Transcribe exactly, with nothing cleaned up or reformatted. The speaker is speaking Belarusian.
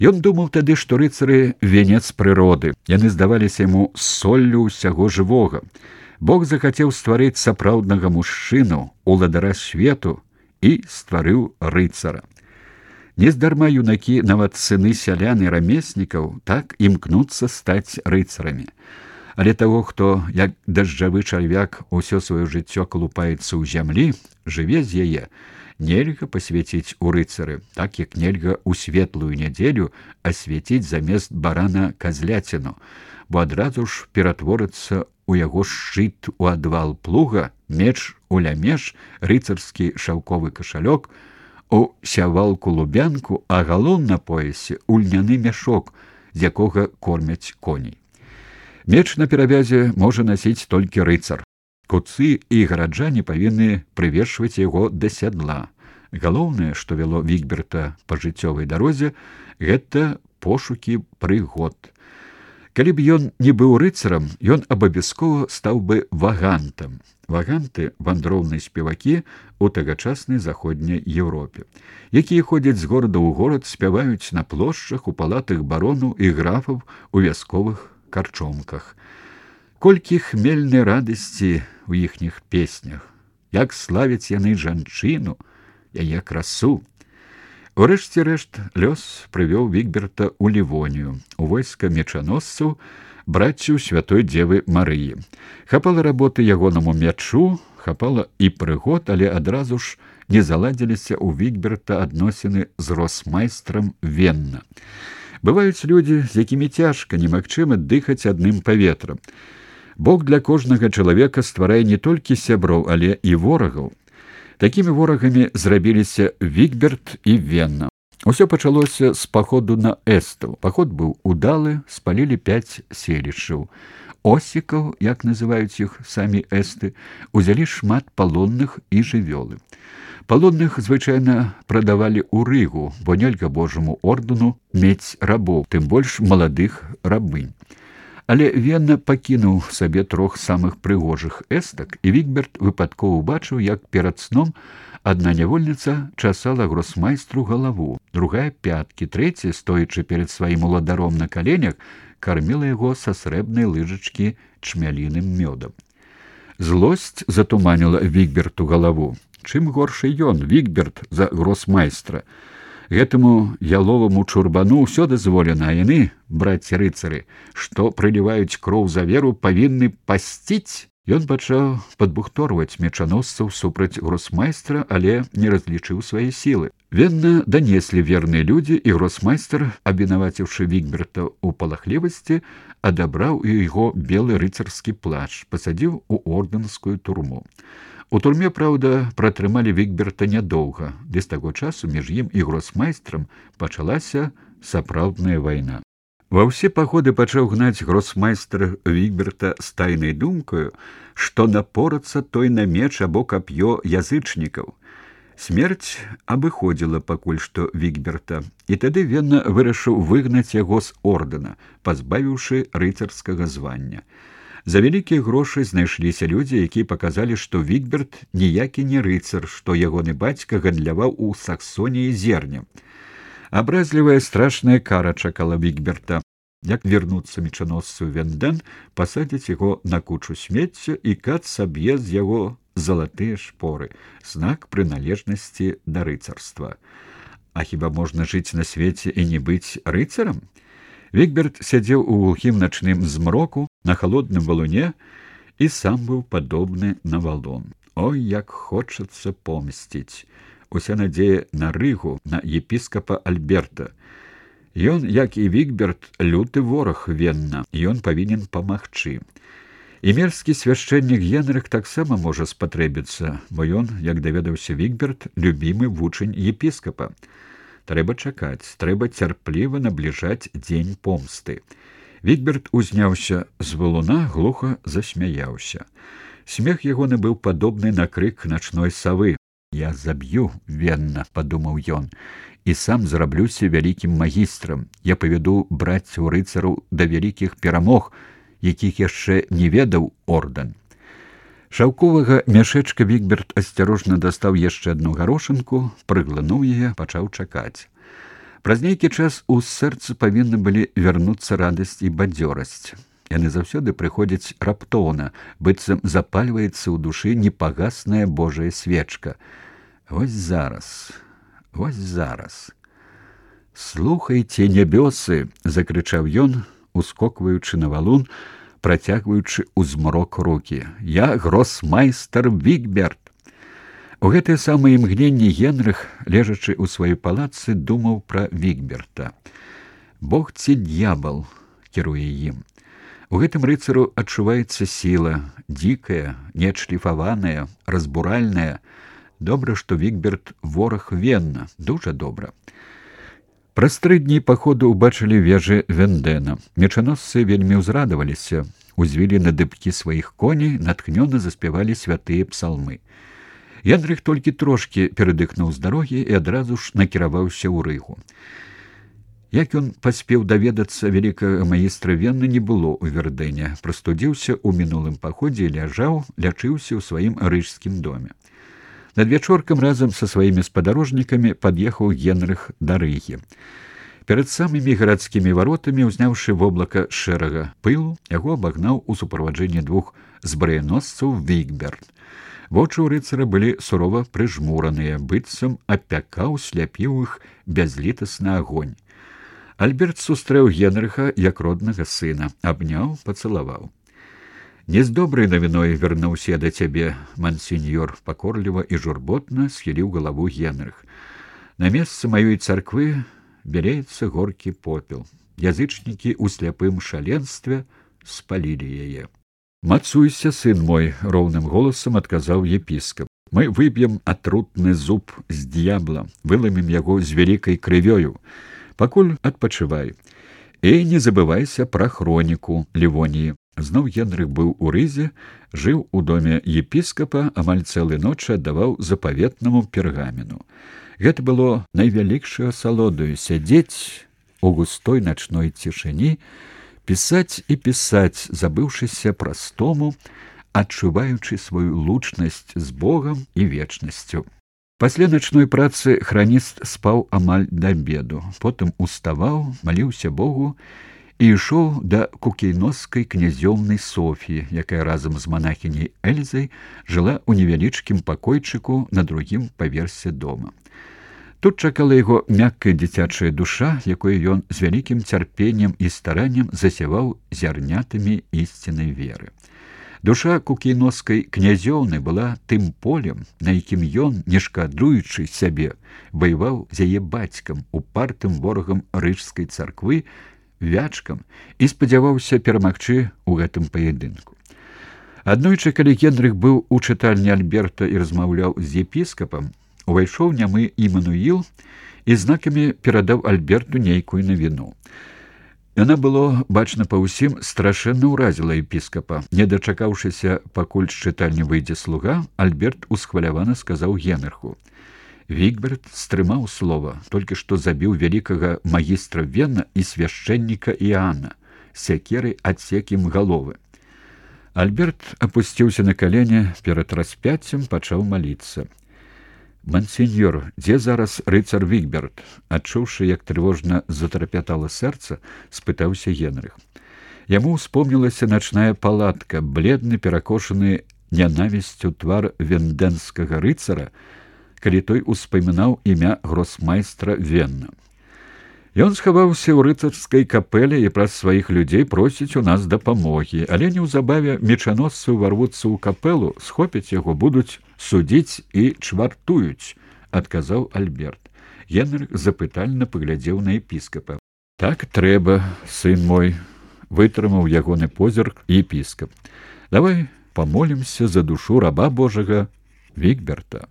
Ён думаў тады, што рыцары венец прыроды. Яны здаваліся яму соллю ўсяго жывога. Бог захацеў стварыць сапраўднага мужчыну, уладара свету, і стварыў рыцара. Нездарма юнакі, нават сыны сялян і рамеснікаў, так імкнуцца стаць рыцарамі. Але таго, хто, як дажджавы чарвяк, усё сваё жыццё калупаецца ў зямлі, жыве з яе, нельга пасвяціць у рыцары, так як нельга ў светлую нядзелю асвяціць замест барана казляціну, бо адразу ж ператворыцца у яго шчыт у адвал плуга, меч у лямеш, рыцарскі шаўковы кашалёк, у сявалку-лубянку, а галон на поясе у льняны мяшок, з якога кормяць коней. Меч на перавязе можа насіць толькі рыцар. Куцы і гараджане павінны прывершваць яго да сядла. Галоўнае, што вяло Вігберта па жыццёвай дарозе, гэта пошукі прыгод. Калі б ён не быў рыцарам, ён абавязкова стаў бы вагантам. Ваганты — вандроўныя спевакі ў тагачаснай заходняй Еўропе, якія ходзяць з горада ў горад, спяваюць на плошчах, у палатах барону і графаў, у вясковых карчомках. Колькі хмельнай радасці ў іхніх песнях, як славяць яны жанчыну, яе красу. Урэшце рэшт лёс прывёў Вігберта ў Лівонію, у войска мечаносцаў, братцю святой Дзевы Марыі. Хапала работы ягонаму мячу, хапала і прыгод, але адразу ж не заладзіліся ў Вігберта адносіны з росмайстрам Венна. Бываюць людзі, з якімі цяжка, немагчыма дыхаць адным паветрам. Бог для кожнага чалавека стварае не толькі сяброў, але і ворагаў. Такімі ворагамі зрабіліся Вігберт і Венна. Усё пачалося з паходу на эстаў. Паход быў удалы, спалілі пяць селішчаў. Осікаў, як называюць іх самі эсты, узялі шмат палонных і жывёлы. Палонных звычайна прадавалі ў Рыгу, бо нельга Божаму ордэну мець рабоў, тым больш маладых рабынь. Але Венна пакінуў сабе трох самых прыгожых эстак, і Вігберт выпадкова ўбачыў, як перад сном адна нявольніца часала гросмайстру галаву, другая пяткі, трэцяя, стоячы перад сваім уладаром на каленях, карміла яго са срэбнай лыжачкі чмяліным мёдам. Злосць затуманіла Вігберту галаву. Чым горшы ён, Вігберт, за гросмайстра? Гэтаму яловаму чурбану ўсё дазволена, а яны, браці-рыцары, што прыліваюць кроў за веру, павінны пасціць. Ён пачаў падбухторваць мечаносцаў супраць гросмайстра, але не разлічыў свае сілы. Венна данеслі верныя людзі, і гросмайстр, абвінаваціўшы Вігберта ў палахлівасці, адабраў у яго белы рыцарскі плащ, пасадзіў у ордэнскую турму. У турме, праўда, пратрымалі Вігберта нядоўга, ды з таго часу між ім і гросмайстрам пачалася сапраўдная вайна. Ва ўсе паходы пачаў гнаць гросмайстр Вігберта з тайнай думкаю, што напорацца той на меч або кап'ё язычнікаў. Смерць абыходзіла пакуль што Вігберта, і тады Венна вырашыў выгнаць яго з ордэна, пазбавіўшы рыцарскага звання. За вялікія грошы знайшліся людзі, якія паказалі, што Вігберт ніякі не рыцар, што ягоны бацька гандляваў у Саксоніі зернем. Абразлівая страшная кара чакала Вігберта. Як вернуцца мечаносцу Венден, пасадзяць яго на кучу смецця, і кат саб'е з яго залатыя шпоры, знак прыналежнасці да рыцарства. А хіба можна жыць на свеце і не быць рыцарам? Вігберт сядзеў у глухім начным змроку на халодным валуне і сам быў падобны на валун. Ой, як хочацца помсціць! Уся надзея на Рыгу, на епіскапа Альберта. Ён, як і Вігберт, люты вораг Венна, і ён павінен памагчы. І мерзкі свяшчэннік Генрых таксама можа спатрэбіцца, бо ён, як даведаўся Вігберт, любімы вучань епіскапа. Трэба чакаць, трэба цярпліва набліжаць дзень помсты. Вігберт узняўся з валуна, глуха засмяяўся. Смех ягоны быў падобны на крык начной савы. «Я заб'ю, Венна», — падумаў ён, — «і сам зраблюся вялікім магістрам. Я павяду браццяў рыцараў да вялікіх перамог, якіх яшчэ не ведаў ордэн». Шаўковага мяшэчка Вігберт асцярожна дастаў яшчэ адну гарошынку, прыглынуў яе, пачаў чакаць. Праз нейкі час у сэрцы павінны былі вярнуцца радасць і бадзёрасць. Яны заўсёды прыходзяць раптоўна, быццам запальваецца ў душы непагасная Божая свечка. Вось зараз, вось зараз. «Слухайце, нябёсы!» — закрычаў ён, ускокваючы на валун, працягваючы ў змрок рукі. «Я гросмайстар Вігберт!» У гэтыя самыя імгненні Генрых, лежачы ў сваёй палацы, думаў пра Вігберта. Бог ці д'ябал кіруе ім. У гэтым рыцару адчуваецца сіла, дзікая, неадшліфаваная, разбуральная. Добра, што Вігберт вораг Венна, дужа добра. Праз тры дні паходу ўбачылі вежы Вендена. Мечаносцы вельмі ўзрадаваліся, узвілі на дыбкі сваіх коней, натхнёна заспявалі святыя псалмы. Генрых толькі трошкі перадыхнуў з дарогі і адразу ж накіраваўся ў Рыгу. Як ён паспеў даведацца, вялікага магістра Венны не было ў Вердэне, прастудзіўся ў мінулым паходзе і ляжаў, лячыўся ў сваім рыжскім доме. Надвячоркам разам са сваімі спадарожнікамі пад'ехаў Генрых да Рыгі. Перад самымі гарадскімі варотамі, узняўшы воблака шэрага пылу, яго абагнаў у суправаджэнні двух збраяносцаў Вігберт. Вочы ў рыцара былі сурова прыжмураныя, быццам апякаў, сляпіў іх бязлітасны агонь. Альберт сустрэў Генрыха як роднага сына, абняў, пацалаваў. «Не з добрай навіной вярнуўся я да цябе, мансіньёр», — пакорліва і журботна схіліў галаву Генрых. «На месцы маёй царквы бялеецца горкі попел. Язычнікі ў сляпым шаленстве спалілі яе». «Мацуйся, сын мой», — роўным голасам адказаў епіскап. «Мы выб'ем атрутны зуб з д'ябла, выламім яго з вялікай крывёю. Пакуль адпачывай. І не забывайся пра хроніку Лівоніі». Зноў Генрых быў у Рызе, жыў у доме епіскапа, амаль цэлай ночы аддаваў запаветнаму пергамену. Гэта было найвялікшаю асалодаю сядзець у густой начной цішыні, пісаць і пісаць, забыўшыся пра стому, адчуваючы сваю лучнасць з Богам і вечнасцю. Пасля начной працы храніст спаў амаль да абеду, потым уставаў, маліўся Богу і ішоў да кукейноскай князёўнай Софіі, якая разам з манахіняй Эльзай жыла ў невялічкім пакойчыку на другім паверсе дома. Тут чакала яго мяккая дзіцячая душа, якой ён з вялікім цярпеннем і стараннем засяваў зярнятамі ісціннай веры. Душа кукейноскай князёўны была тым полем, на якім ён, не шкадуючы сябе, ваяваў з яе бацькам, упартым ворагам рыжскай царквы, вячкам, і спадзяваўся перамагчы ў гэтым паядынку. Аднойчы, калі Генрых быў у чытальні Альберта і размаўляў з епіскапам, увайшоў нямы Імануіл і знакамі перадаў Альберту нейкую навіну. Яна было бачна па ўсім, страшэнна ўразіла епіскапа. Не дачакаўшыся, пакуль з чытальні выйдзе слуга, Альберт усхвалявана сказаў Генрыху: «Вігберт стрымаў слова, толькі што забіў вялікага магістра Венна і свяшчэнніка Іоанна, сякерай адсек ім галовы». Альберт апусціўся на калені перад распяццем, пачаў маліцца. «Мансіньёр, дзе зараз рыцар Вігберт?» Адчуўшы, як трывожна затрапятала сэрца, спытаўся Генрых. Яму ўспомнілася начная палатка, бледны, перакошаны нянавісцю твар вендэнскага рыцара, калі той успамінаў імя гросмайстра Венна. Ён схаваўся ў рыцарскай капэле і праз сваіх людзей просіць у нас дапамогі, але неўзабаве мечаносцы ўварвуцца ў капэлу, схопяць яго, будуць судзіць і чвартуюць, адказаў Альберт. Генрых запытальна паглядзеў на епіскапа. «Так трэба, сын мой», — вытрымаў ягоны позірк епіскап. «Давай памолімся за душу раба Божага Вігберта».